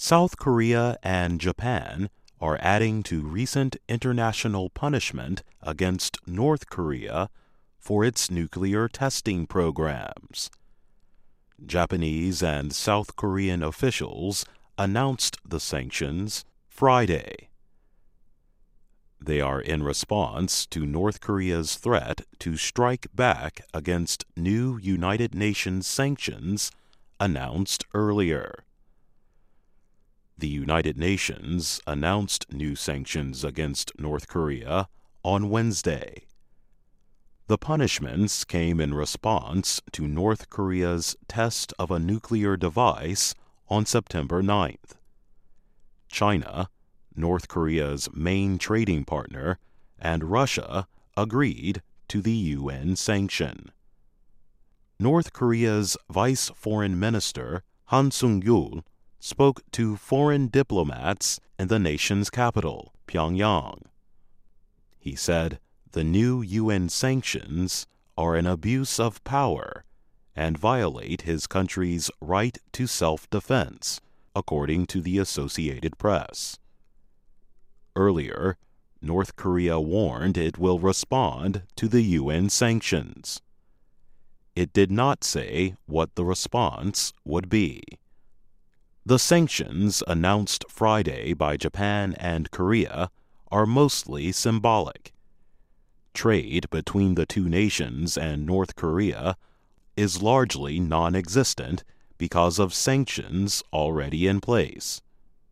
South Korea and Japan are adding to recent international punishment against North Korea for its nuclear testing programs. Japanese and South Korean officials announced the sanctions Friday. They are in response to North Korea's threat to strike back against new United Nations sanctions announced earlier. The United Nations announced new sanctions against North Korea on Wednesday. The punishments came in response to North Korea's test of a nuclear device on September 9th. China, North Korea's main trading partner, and Russia agreed to the UN sanction. North Korea's Vice Foreign Minister Han Sung-yul spoke to foreign diplomats in the nation's capital, Pyongyang. He said the new UN sanctions are an abuse of power and violate his country's right to self-defense, according to the Associated Press. Earlier, North Korea warned it will respond to the UN sanctions. It did not say what the response would be. The sanctions announced Friday by Japan and Korea are mostly symbolic. Trade between the two nations and North Korea is largely non-existent because of sanctions already in place.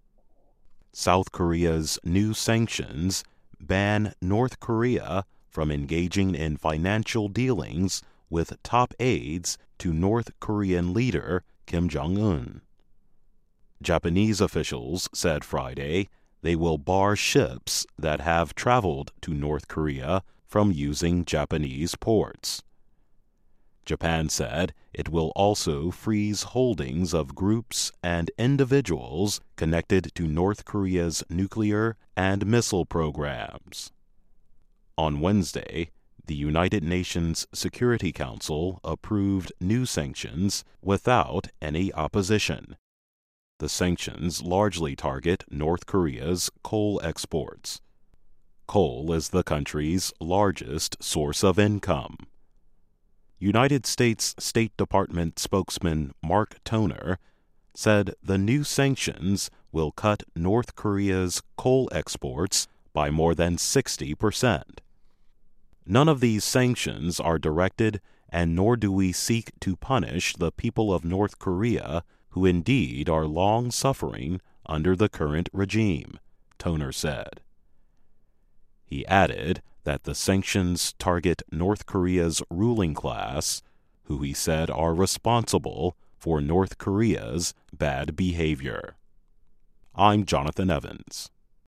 South Korea's new sanctions ban North Korea from engaging in financial dealings with top aides to North Korean leader Kim Jong-un. Japanese officials said Friday they will bar ships that have traveled to North Korea from using Japanese ports. Japan said it will also freeze holdings of groups and individuals connected to North Korea's nuclear and missile programs. On Wednesday, the United Nations Security Council approved new sanctions without any opposition. The sanctions largely target North Korea's coal exports. Coal is the country's largest source of income. United States State Department spokesman Mark Toner said the new sanctions will cut North Korea's coal exports by more than 60%. None of these sanctions are directed, and nor do we seek to punish the people of North Korea, who indeed are long suffering under the current regime, Toner said. He added that the sanctions target North Korea's ruling class, who he said are responsible for North Korea's bad behavior. I'm Jonathan Evans.